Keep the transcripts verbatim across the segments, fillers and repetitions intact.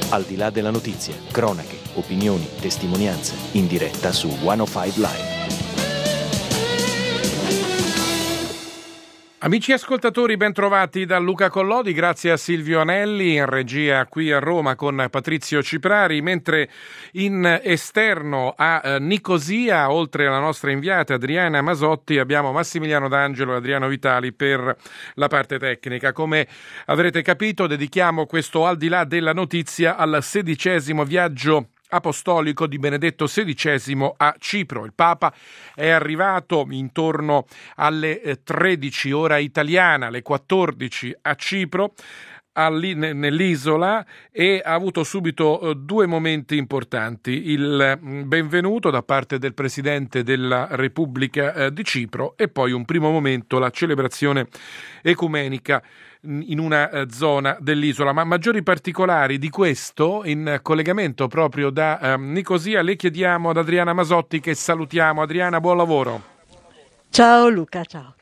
Al di là della notizia, cronache, opinioni, testimonianze, in diretta su centocinque Live. Amici ascoltatori, ben trovati da Luca Collodi, grazie a Silvio Anelli, in regia qui a Roma con Patrizio Ciprari, mentre in esterno a Nicosia, oltre alla nostra inviata Adriana Masotti, abbiamo Massimiliano D'Angelo e Adriano Vitali per la parte tecnica. Come avrete capito, dedichiamo questo Al di là della notizia al sedicesimo viaggio apostolico di Benedetto sedicesimo a Cipro. Il Papa è arrivato intorno alle tredici ora italiana, alle quattordici a Cipro, nell'isola, e ha avuto subito due momenti importanti: il benvenuto da parte del Presidente della Repubblica di Cipro e poi un primo momento, la celebrazione ecumenica in una zona dell'isola. Ma maggiori particolari di questo, in collegamento proprio da um, Nicosia, le chiediamo ad Adriana Masotti, che salutiamo. Adriana, buon lavoro. Ciao Luca, ciao.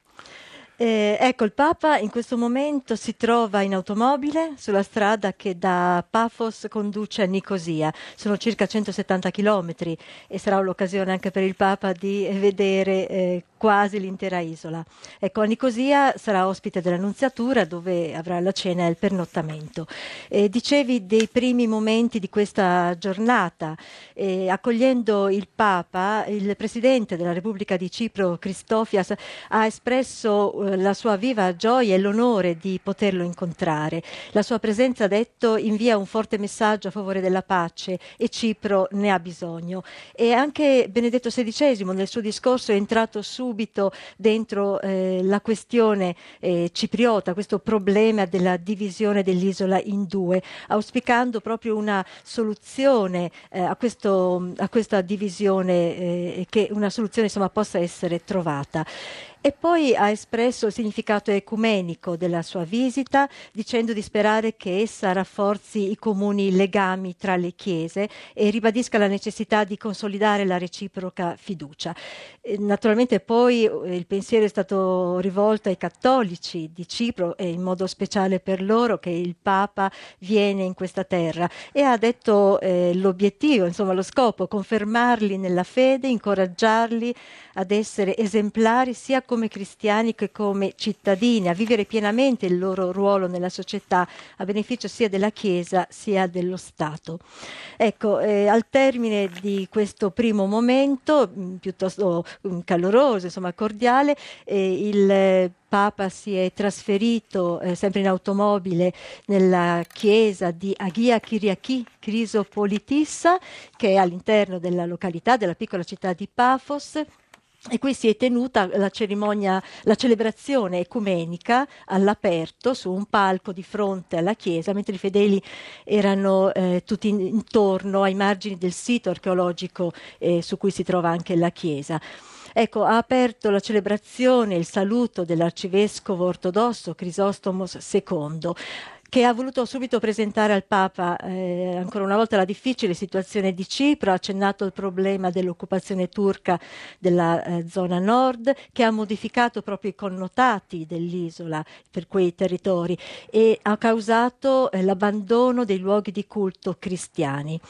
Eh, ecco, il Papa in questo momento si trova in automobile sulla strada che da Pafos conduce a Nicosia. Sono circa centosettanta chilometri e sarà l'occasione anche per il Papa di vedere eh, quasi l'intera isola. Ecco, a Nicosia sarà ospite della Nunziatura, dove avrà la cena e il pernottamento. Eh, dicevi dei primi momenti di questa giornata. Eh, accogliendo il Papa, il Presidente della Repubblica di Cipro, Christofias, ha espresso la sua viva gioia e l'onore di poterlo incontrare. La sua presenza, ha detto, invia un forte messaggio a favore della pace e Cipro ne ha bisogno. E anche Benedetto sedicesimo nel suo discorso è entrato subito dentro eh, la questione eh, cipriota, questo problema della divisione dell'isola in due, auspicando proprio una soluzione eh, a, questo, a questa divisione, eh, che una soluzione insomma possa essere trovata. E poi ha espresso il significato ecumenico della sua visita, dicendo di sperare che essa rafforzi i comuni legami tra le chiese e ribadisca la necessità di consolidare la reciproca fiducia. E naturalmente poi eh, il pensiero è stato rivolto ai cattolici di Cipro, e in modo speciale per loro che il Papa viene in questa terra, e ha detto eh, l'obiettivo, insomma lo scopo: confermarli nella fede, incoraggiarli ad essere esemplari sia come cristiani che come cittadini, a vivere pienamente il loro ruolo nella società a beneficio sia della Chiesa sia dello Stato. Ecco, eh, al termine di questo primo momento mh, piuttosto mh, caloroso, insomma cordiale, eh, il eh, Papa si è trasferito eh, sempre in automobile nella chiesa di Agia Kyriaki Chrysopolitissa, che è all'interno della località, della piccola città di Pafos. E qui si è tenuta la cerimonia, la celebrazione ecumenica all'aperto su un palco di fronte alla chiesa, mentre i fedeli erano eh, tutti in, intorno ai margini del sito archeologico eh, su cui si trova anche la chiesa. Ecco, ha aperto la celebrazione il saluto dell'arcivescovo ortodosso Crisostomos secondo, che ha voluto subito presentare al Papa eh, ancora una volta la difficile situazione di Cipro, ha accennato il problema dell'occupazione turca della eh, zona nord, che ha modificato proprio i connotati dell'isola per quei territori e ha causato eh, l'abbandono dei luoghi di culto cristiani.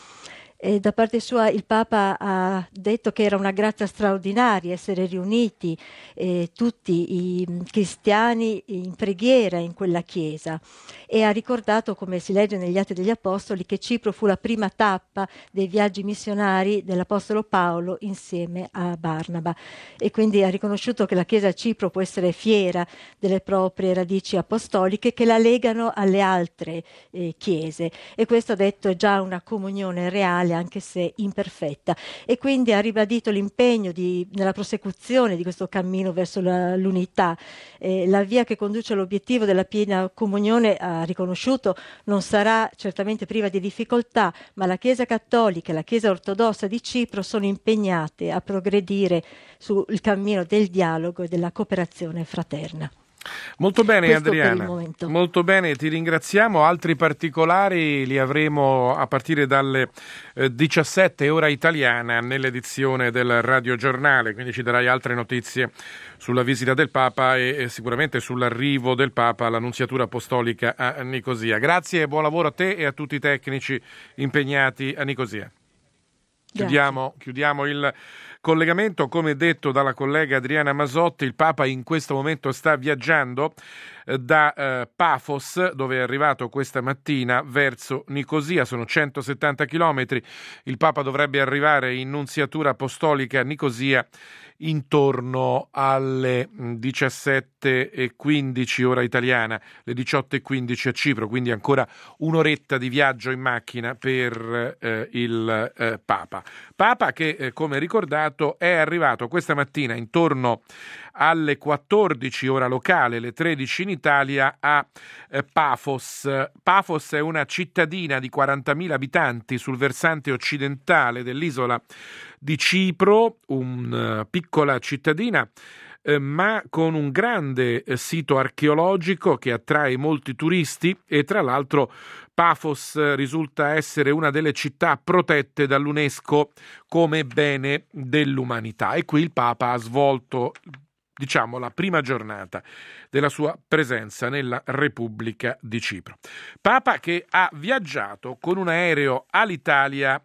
E da parte sua il Papa ha detto che era una grazia straordinaria essere riuniti eh, tutti i cristiani in preghiera in quella chiesa, e ha ricordato, come si legge negli Atti degli Apostoli, che Cipro fu la prima tappa dei viaggi missionari dell'Apostolo Paolo insieme a Barnaba, e quindi ha riconosciuto che la Chiesa a Cipro può essere fiera delle proprie radici apostoliche che la legano alle altre eh, chiese, e questo, ha detto, è già una comunione reale, anche se imperfetta, e quindi ha ribadito l'impegno di, nella prosecuzione di questo cammino verso la, l'unità. Eh, la via che conduce all'obiettivo della piena comunione, ha riconosciuto, non sarà certamente priva di difficoltà, ma la Chiesa Cattolica e la Chiesa Ortodossa di Cipro sono impegnate a progredire sul cammino del dialogo e della cooperazione fraterna. Molto bene Questo Adriana, molto bene, ti ringraziamo. Altri particolari li avremo a partire dalle eh, diciassette ora italiana nell'edizione del Radio Giornale, quindi ci darai altre notizie sulla visita del Papa e, e sicuramente sull'arrivo del Papa alla Nunziatura Apostolica a Nicosia. Grazie e buon lavoro a te e a tutti i tecnici impegnati a Nicosia. Chiudiamo, chiudiamo il collegamento, come detto dalla collega Adriana Masotti. Il Papa in questo momento sta viaggiando eh, da eh, Pafos, dove è arrivato questa mattina, verso Nicosia. Sono centosettanta chilometri. Il Papa dovrebbe arrivare in Nunziatura Apostolica a Nicosia intorno alle diciassette e quindici ora italiana, le diciotto e quindici a Cipro, quindi ancora un'oretta di viaggio in macchina per eh, il eh, Papa. Papa che, eh, come ricordato, è arrivato questa mattina intorno alle quattordici ora locale, le tredici in Italia, a eh, Pafos. Pafos è una cittadina di quarantamila abitanti sul versante occidentale dell'isola di Cipro, una uh, piccola cittadina eh, ma con un grande eh, sito archeologico che attrae molti turisti e tra l'altro Pafos eh, risulta essere una delle città protette dall'UNESCO come bene dell'umanità e qui il Papa ha svolto diciamo la prima giornata della sua presenza nella Repubblica di Cipro. Papa che ha viaggiato con un aereo Alitalia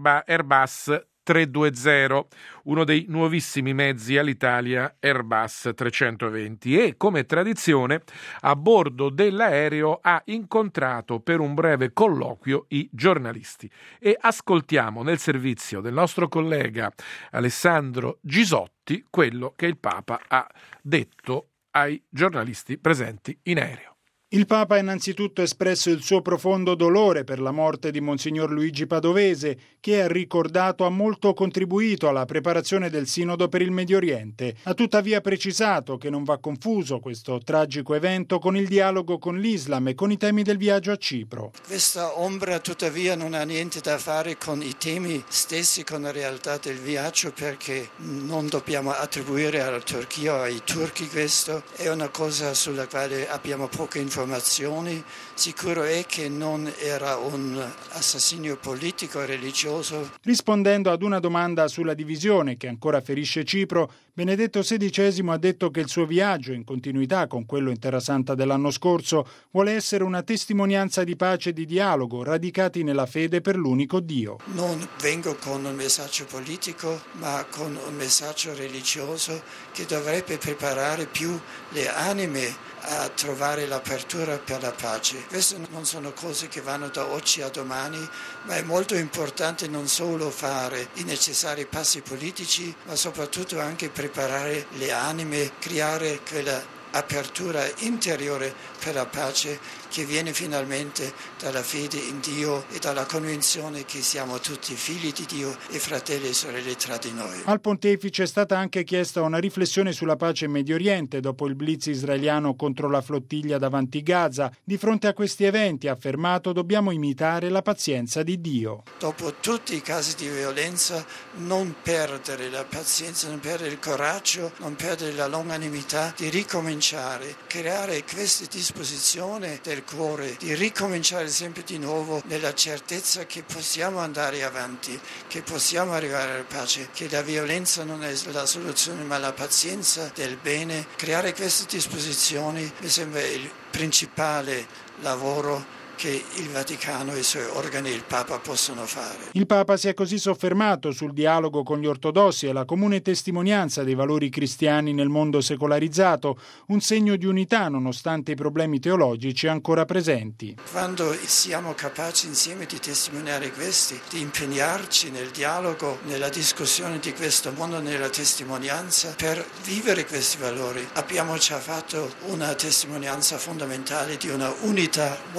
Airbus trecentoventi, uno dei nuovissimi mezzi Alitalia Airbus trecentoventi e, come tradizione, a bordo dell'aereo ha incontrato per un breve colloquio i giornalisti. E ascoltiamo nel servizio del nostro collega Alessandro Gisotti quello che il Papa ha detto ai giornalisti presenti in aereo. Il Papa ha innanzitutto espresso il suo profondo dolore per la morte di Monsignor Luigi Padovese, che ha ricordato ha molto contribuito alla preparazione del Sinodo per il Medio Oriente. Ha tuttavia precisato che non va confuso questo tragico evento con il dialogo con l'Islam e con i temi del viaggio a Cipro. Questa ombra tuttavia non ha niente da fare con i temi stessi, con la realtà del viaggio, perché non dobbiamo attribuire alla Turchia o ai turchi questo. È una cosa sulla quale abbiamo poche informazioni. Informazioni. Sicuro è che non era un assassinio politico e religioso. Rispondendo ad una domanda sulla divisione che ancora ferisce Cipro, Benedetto sedicesimo ha detto che il suo viaggio, in continuità con quello in Terra Santa dell'anno scorso, vuole essere una testimonianza di pace e di dialogo radicati nella fede per l'unico Dio. Non vengo con un messaggio politico, ma con un messaggio religioso che dovrebbe preparare più le anime a trovare l'apertura per la pace. Queste non sono cose che vanno da oggi a domani, ma è molto importante non solo fare i necessari passi politici, ma soprattutto anche preparare le anime, creare quella apertura interiore per la pace che viene finalmente dalla fede in Dio e dalla convinzione che siamo tutti figli di Dio e fratelli e sorelle tra di noi. Al pontefice è stata anche chiesta una riflessione sulla pace in Medio Oriente dopo il blitz israeliano contro la flottiglia davanti Gaza. Di fronte a questi eventi, ha affermato, dobbiamo imitare la pazienza di Dio. Dopo tutti i casi di violenza, non perdere la pazienza, non perdere il coraggio, non perdere la longanimità di ricominciare, creare queste disposizioni del cuore, di ricominciare sempre di nuovo nella certezza che possiamo andare avanti, che possiamo arrivare alla pace, che la violenza non è la soluzione ma la pazienza del bene. Creare queste disposizioni mi sembra il principale lavoro che il Vaticano e i suoi organi e il Papa possono fare. Il Papa si è così soffermato sul dialogo con gli ortodossi e la comune testimonianza dei valori cristiani nel mondo secolarizzato, un segno di unità nonostante i problemi teologici ancora presenti. Quando siamo capaci insieme di testimoniare questi, di impegnarci nel dialogo, nella discussione di questo mondo, nella testimonianza, per vivere questi valori, abbiamo già fatto una testimonianza fondamentale di una unità molto profonda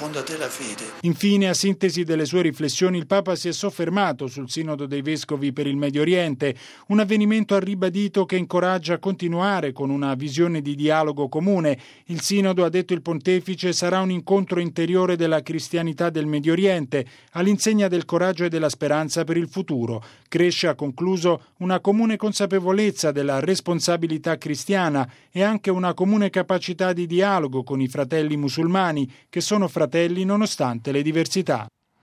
profonda della fede. Infine, a sintesi delle sue riflessioni, il Papa si è soffermato sul Sinodo dei Vescovi per il Medio Oriente, un avvenimento, ha ribadito, che incoraggia a continuare con una visione di dialogo comune. Il Sinodo, ha detto il Pontefice, sarà un incontro interiore della cristianità del Medio Oriente, all'insegna del coraggio e della speranza per il futuro. Cresce, ha concluso, una comune consapevolezza della responsabilità cristiana e anche una comune capacità di dialogo con i fratelli musulmani, che sono fratelli nonostante le diversità.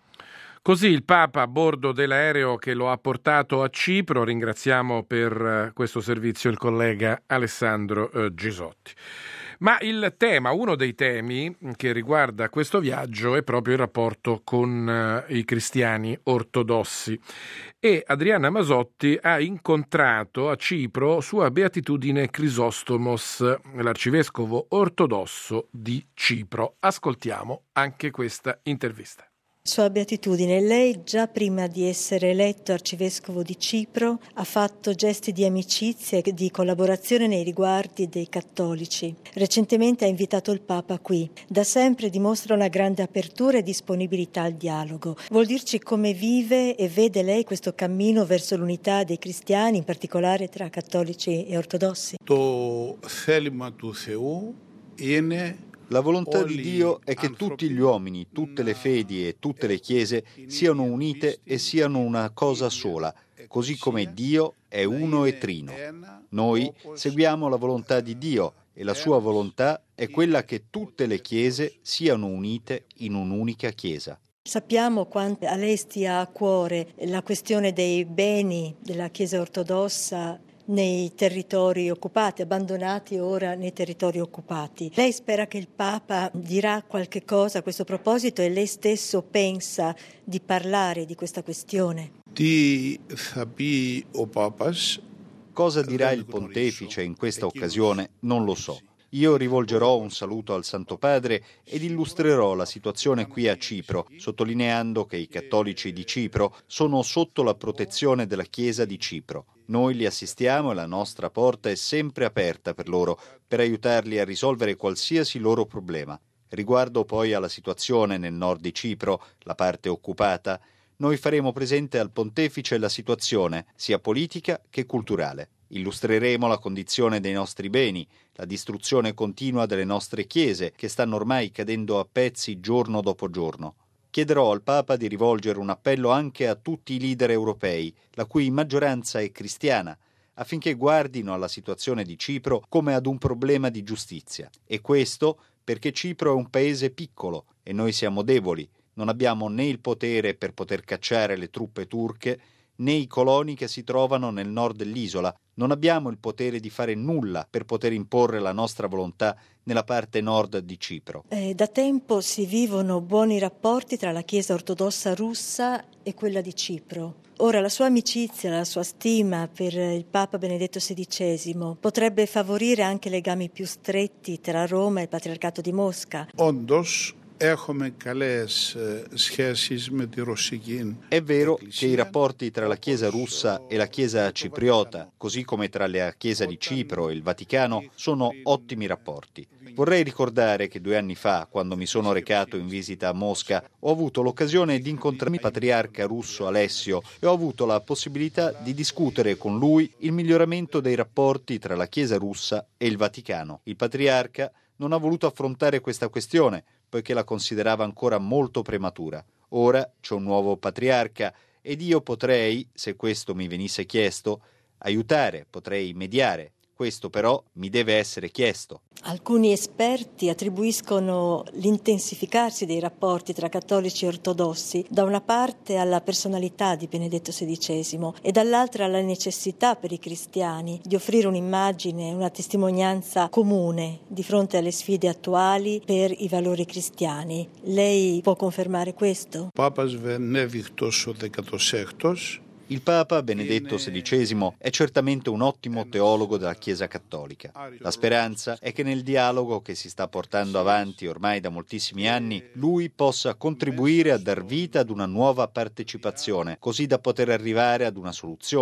Così il Papa a bordo dell'aereo che lo ha portato a Cipro. Ringraziamo per questo servizio il collega Alessandro eh, Gisotti. Ma il tema, uno dei temi che riguarda questo viaggio è proprio il rapporto con uh, i cristiani ortodossi, e Adriana Masotti ha incontrato a Cipro Sua Beatitudine Crisostomos, l'arcivescovo ortodosso di Cipro. Ascoltiamo anche questa intervista. Sua Beatitudine, lei già prima di essere eletto arcivescovo di Cipro ha fatto gesti di amicizia e di collaborazione nei riguardi dei cattolici. Recentemente ha invitato il Papa qui. Da sempre dimostra una grande apertura e disponibilità al dialogo. Vuol dirci come vive e vede lei questo cammino verso l'unità dei cristiani, in particolare tra cattolici e ortodossi? Το θέλημα του Θεού είναι La volontà di Dio è che tutti gli uomini, tutte le fedi e tutte le chiese siano unite e siano una cosa sola, così come Dio è uno e trino. Noi seguiamo la volontà di Dio e la sua volontà è quella che tutte le chiese siano unite in un'unica chiesa. Sappiamo quanto a lei stia a cuore la questione dei beni della Chiesa ortodossa nei territori occupati, abbandonati ora nei territori occupati. Lei spera che il Papa dirà qualche cosa a questo proposito e lei stesso pensa di parlare di questa questione? Τι θα πει ο Πάπας? Cosa dirà il Pontefice in questa occasione non lo so. Io rivolgerò un saluto al Santo Padre ed illustrerò la situazione qui a Cipro, sottolineando che i cattolici di Cipro sono sotto la protezione della Chiesa di Cipro. Noi li assistiamo e la nostra porta è sempre aperta per loro, per aiutarli a risolvere qualsiasi loro problema. Riguardo poi alla situazione nel nord di Cipro, la parte occupata, noi faremo presente al Pontefice la situazione, sia politica che culturale. Illustreremo la condizione dei nostri beni, la distruzione continua delle nostre chiese, che stanno ormai cadendo a pezzi giorno dopo giorno. Chiederò al Papa di rivolgere un appello anche a tutti i leader europei, la cui maggioranza è cristiana, affinché guardino alla situazione di Cipro come ad un problema di giustizia. E questo perché Cipro è un paese piccolo e noi siamo deboli. Non abbiamo né il potere per poter cacciare le truppe turche, né i coloni che si trovano nel nord dell'isola. Non abbiamo il potere di fare nulla per poter imporre la nostra volontà nella parte nord di Cipro. Eh, da tempo si vivono buoni rapporti tra la Chiesa ortodossa russa e quella di Cipro. Ora la sua amicizia, la sua stima per il Papa Benedetto sedicesimo potrebbe favorire anche legami più stretti tra Roma e il Patriarcato di Mosca. Όντως, έχουμε καλές σχέσεις με τη ρωσική. È vero che i rapporti tra la Chiesa russa e la Chiesa cipriota, così come tra la Chiesa di Cipro e il Vaticano, sono ottimi rapporti. Vorrei ricordare che due anni fa, quando mi sono recato in visita a Mosca, ho avuto l'occasione di incontrare il patriarca russo Alessio e ho avuto la possibilità di discutere con lui il miglioramento dei rapporti tra la Chiesa russa e il Vaticano. Il patriarca non ha voluto affrontare questa questione, poiché la considerava ancora molto prematura. Ora c'è un nuovo patriarca ed io potrei, se questo mi venisse chiesto, aiutare, potrei mediare. Questo però mi deve essere chiesto. Alcuni esperti attribuiscono l'intensificarsi dei rapporti tra cattolici e ortodossi da una parte alla personalità di Benedetto sedicesimo e dall'altra alla necessità per i cristiani di offrire un'immagine, una testimonianza comune di fronte alle sfide attuali per i valori cristiani. Lei può confermare questo? Πάπας Βενέδικτος ο δεκατοσέκτος. Il Papa Benedetto sedicesimo è certamente un ottimo teologo della Chiesa cattolica. La speranza è che nel dialogo che si sta portando avanti ormai da moltissimi anni, lui possa contribuire a dar vita ad una nuova partecipazione, così da poter arrivare ad una soluzione,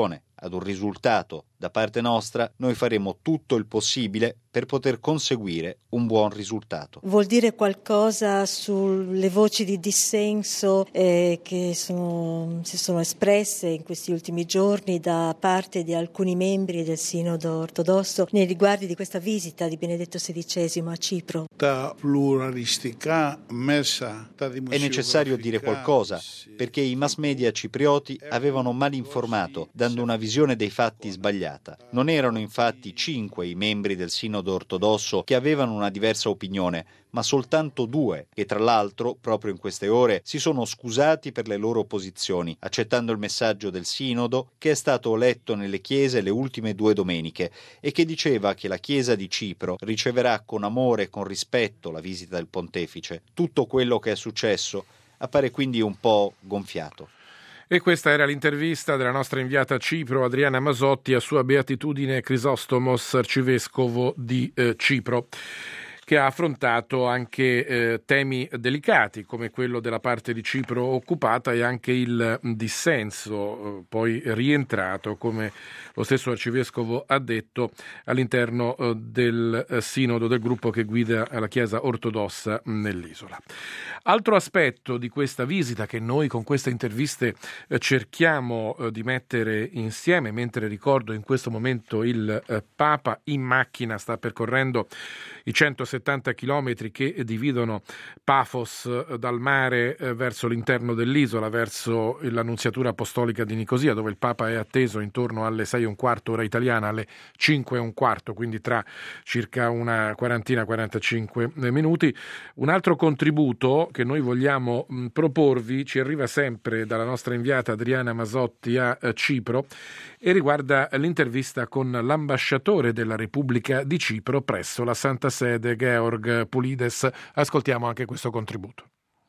ad un risultato da parte nostra, noi faremo tutto il possibile per poter conseguire un buon risultato. Vuol dire qualcosa sulle voci di dissenso eh, che sono, si sono espresse in questi ultimi giorni da parte di alcuni membri del Sinodo ortodosso nei riguardi di questa visita di Benedetto sedicesimo a Cipro? Ta pluralistica messa, ta È necessario dire qualcosa, perché i mass media ciprioti avevano mal informato, dando una visione dei fatti sbagliata. Non erano infatti cinque i membri del Sinodo ortodosso che avevano una diversa opinione, ma soltanto due, che tra l'altro, proprio in queste ore, si sono scusati per le loro posizioni, accettando il messaggio del Sinodo che è stato letto nelle chiese le ultime due domeniche e che diceva che la Chiesa di Cipro riceverà con amore e con rispetto la visita del pontefice. Tutto quello che è successo appare quindi un po' gonfiato. E questa era l'intervista della nostra inviata a Cipro, Adriana Masotti, a Sua Beatitudine Crisostomos, arcivescovo di eh, Cipro, che ha affrontato anche eh, temi delicati come quello della parte di Cipro occupata e anche il dissenso, eh, poi rientrato, come lo stesso arcivescovo ha detto, all'interno eh, del eh, sinodo del gruppo che guida la Chiesa ortodossa nell'isola. Altro aspetto di questa visita che noi con queste interviste eh, cerchiamo eh, di mettere insieme, mentre ricordo in questo momento il eh, Papa in macchina sta percorrendo i centosettanta chilometri che dividono Pafos dal mare verso l'interno dell'isola, verso l'Annunziatura Apostolica di Nicosia, dove il Papa è atteso intorno alle sei e un quarto ora italiana, alle cinque e un quarto, quindi tra circa una quarantina, quarantacinque minuti. Un altro contributo che noi vogliamo proporvi ci arriva sempre dalla nostra inviata Adriana Masotti a Cipro e riguarda l'intervista con l'ambasciatore della Repubblica di Cipro presso la Santa Sede, Georg Pulides. Ascoltiamo anche questo contributo.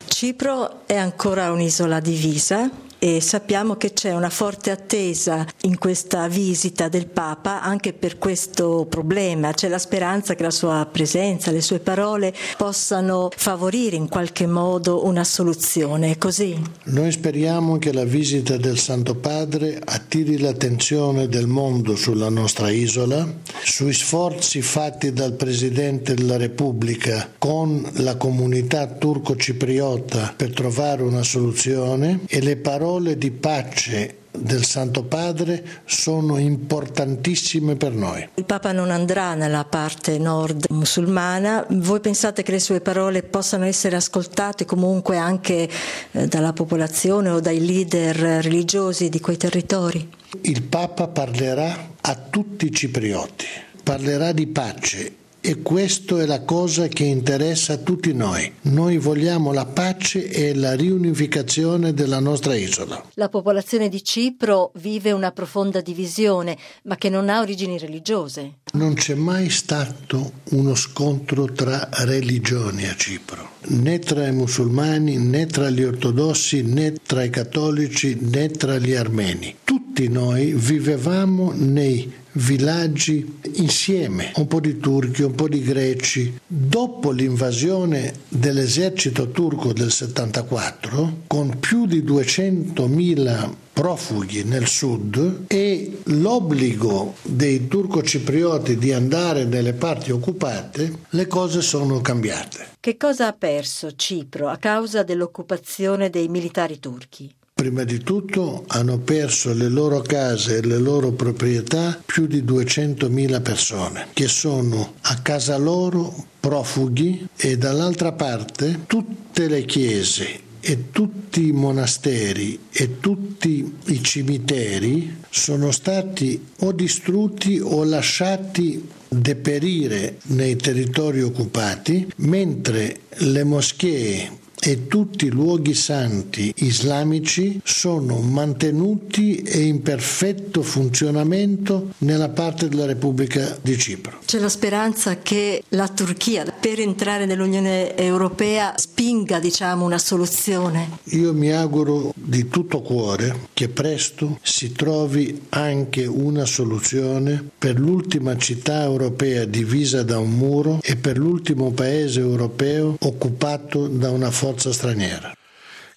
Cipro è ancora un'isola divisa e sappiamo che c'è una forte attesa in questa visita del Papa anche per questo problema. C'è la speranza che la sua presenza, le sue parole possano favorire in qualche modo una soluzione. È così? Noi speriamo che la visita del Santo Padre attiri l'attenzione del mondo sulla nostra isola, sui sforzi fatti dal Presidente della Repubblica con la comunità turco-cipriota per trovare una soluzione, e le parole di pace del Santo Padre sono importantissime per noi. Il Papa non andrà nella parte nord musulmana. Voi pensate che le sue parole possano essere ascoltate comunque anche eh, dalla popolazione o dai leader religiosi di quei territori? Il Papa parlerà a tutti i ciprioti, parlerà di pace. E questa è la cosa che interessa a tutti noi. Noi vogliamo la pace e la riunificazione della nostra isola. La popolazione di Cipro vive una profonda divisione, ma che non ha origini religiose. Non c'è mai stato uno scontro tra religioni a Cipro, né tra i musulmani, né tra gli ortodossi, né tra i cattolici, né tra gli armeni. Tutti noi vivevamo nei villaggi insieme, un po' di turchi, un po' di greci. Dopo l'invasione dell'esercito turco del settantaquattro, con più di duecentomila profughi nel sud e l'obbligo dei turco-ciprioti di andare nelle parti occupate, le cose sono cambiate. Che cosa ha perso Cipro a causa dell'occupazione dei militari turchi? Prima di tutto hanno perso le loro case e le loro proprietà più di duecentomila persone che sono a casa loro profughi, e dall'altra parte tutte le chiese e tutti i monasteri e tutti i cimiteri sono stati o distrutti o lasciati deperire nei territori occupati, mentre le moschee e tutti i luoghi santi islamici sono mantenuti e in perfetto funzionamento nella parte della Repubblica di Cipro. C'è la speranza che la Turchia, per entrare nell'Unione Europea, spinga, diciamo, una soluzione? Io mi auguro di tutto cuore che presto si trovi anche una soluzione per l'ultima città europea divisa da un muro e per l'ultimo paese europeo occupato da una forza straniera.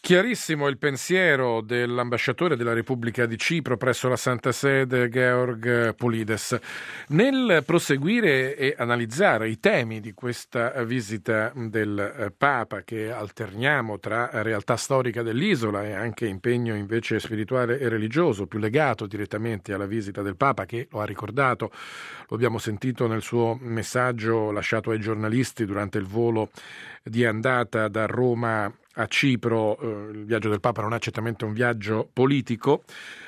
Chiarissimo il pensiero dell'ambasciatore della Repubblica di Cipro presso la Santa Sede, Georg Polides. Nel proseguire e analizzare i temi di questa visita del Papa, che alterniamo tra realtà storica dell'isola e anche impegno invece spirituale e religioso, più legato direttamente alla visita del Papa, che lo ha ricordato, lo abbiamo sentito nel suo messaggio lasciato ai giornalisti durante il volo di andata da Roma a Cipro. Eh, il viaggio del Papa non è certamente un viaggio politico.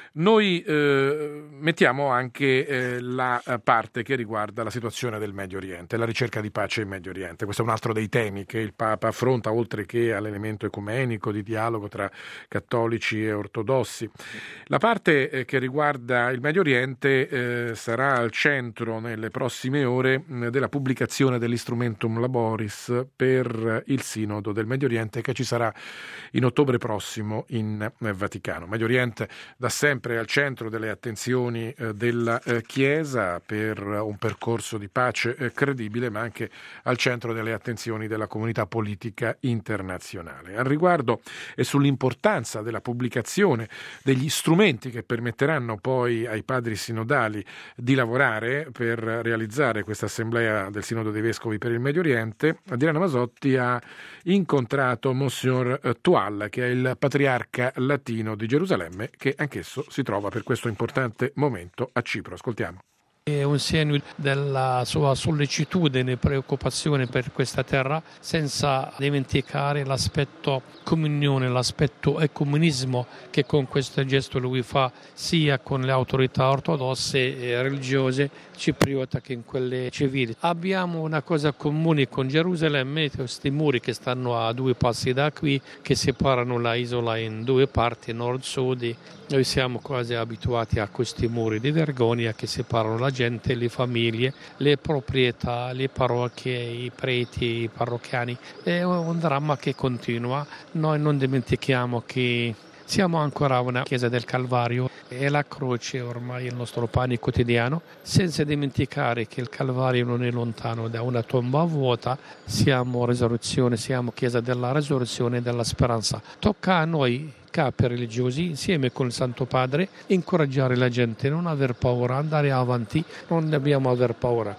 Noi eh, mettiamo anche eh, la parte che riguarda la situazione del Medio Oriente, la ricerca di pace in Medio Oriente. Questo è un altro dei temi che il Papa affronta, oltre che all'elemento ecumenico di dialogo tra cattolici e ortodossi. La parte eh, che riguarda il Medio Oriente eh, sarà al centro nelle prossime ore mh, della pubblicazione dell'Instrumentum Laboris per il Sinodo del Medio Oriente, che ci sarà in ottobre prossimo in eh, Vaticano. Medio Oriente da sempre al centro delle attenzioni eh, della eh, Chiesa per un percorso di pace eh, credibile, ma anche al centro delle attenzioni della comunità politica internazionale. Al riguardo e sull'importanza della pubblicazione degli strumenti che permetteranno poi ai padri sinodali di lavorare per realizzare questa assemblea del Sinodo dei Vescovi per il Medio Oriente, Adriana Masotti ha incontrato Monsignor Tual, che è il patriarca latino di Gerusalemme, che anch'esso si trova per questo importante momento a Cipro. Ascoltiamo. È un segno della sua sollecitudine e preoccupazione per questa terra, senza dimenticare l'aspetto comunione, l'aspetto ecumenismo che con questo gesto lui fa sia con le autorità ortodosse e religiose cipriota che in quelle civili. Abbiamo una cosa comune con Gerusalemme, questi muri che stanno a due passi da qui, che separano la isola in due parti, nord-sud. Noi siamo quasi abituati a questi muri di vergogna che separano la gente, le famiglie, le proprietà, le parrocchie, i preti, i parrocchiani. È un dramma che continua. Noi non dimentichiamo che siamo ancora una chiesa del Calvario e la croce ormai è il nostro pane quotidiano, senza dimenticare che il Calvario non è lontano da una tomba vuota. Siamo risurrezione, siamo chiesa della risurrezione e della speranza. Tocca a noi, capi religiosi, insieme con il Santo Padre, incoraggiare la gente, non aver paura, andare avanti, non dobbiamo aver paura.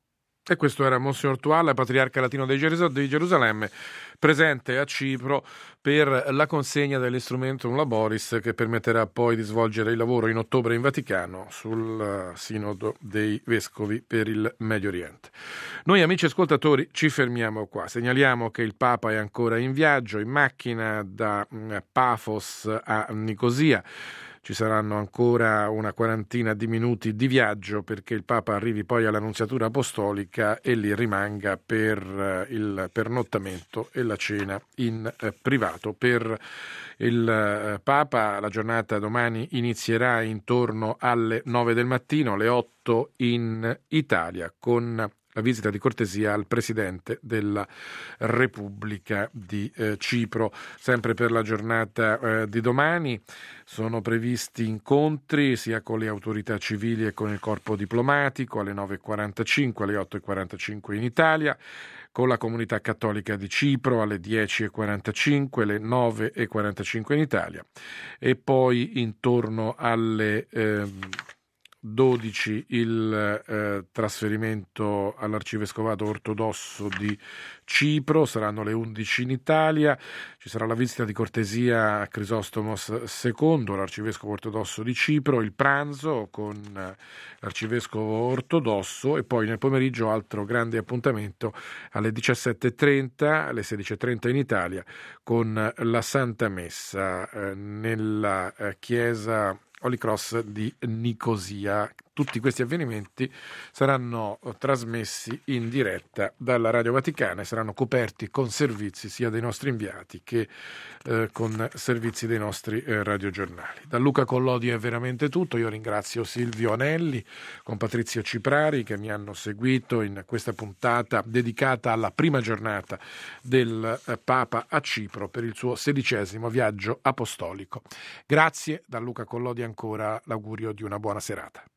E questo era Monsignor Tual, patriarca latino di Gerusalemme, presente a Cipro per la consegna dell'Instrumentum Laboris, che permetterà poi di svolgere il lavoro in ottobre in Vaticano sul Sinodo dei Vescovi per il Medio Oriente. Noi, amici ascoltatori, ci fermiamo qua. Segnaliamo che il Papa è ancora in viaggio, in macchina da Pafos a Nicosia. Ci saranno ancora una quarantina di minuti di viaggio perché il Papa arrivi poi all'Annunziatura Apostolica e lì rimanga per il pernottamento e la cena in privato. Per il Papa la giornata domani inizierà intorno alle nove del mattino, alle otto in Italia, con la visita di cortesia al Presidente della Repubblica di eh, Cipro. Sempre per la giornata eh, di domani sono previsti incontri sia con le autorità civili e con il corpo diplomatico alle nove e quarantacinque, alle otto e quarantacinque in Italia, con la comunità cattolica di Cipro alle dieci e quarantacinque, alle nove e quarantacinque in Italia, e poi intorno alle eh, dodici il eh, trasferimento all'arcivescovato ortodosso di Cipro, saranno le undici in Italia, ci sarà la visita di cortesia a Crisostomos secondo, l'arcivescovo ortodosso di Cipro, il pranzo con eh, l'arcivescovo ortodosso e poi nel pomeriggio altro grande appuntamento alle diciassette e trenta, alle sedici e trenta in Italia con la Santa Messa eh, nella eh, chiesa Holy Cross di Nicosia. Tutti questi avvenimenti saranno trasmessi in diretta dalla Radio Vaticana e saranno coperti con servizi sia dei nostri inviati che eh, con servizi dei nostri eh, radiogiornali. Da Luca Collodi è veramente tutto. Io ringrazio Silvio Anelli con Patrizio Ciprari che mi hanno seguito in questa puntata dedicata alla prima giornata del eh, Papa a Cipro per il suo sedicesimo viaggio apostolico. Grazie da Luca Collodi, ancora l'augurio di una buona serata.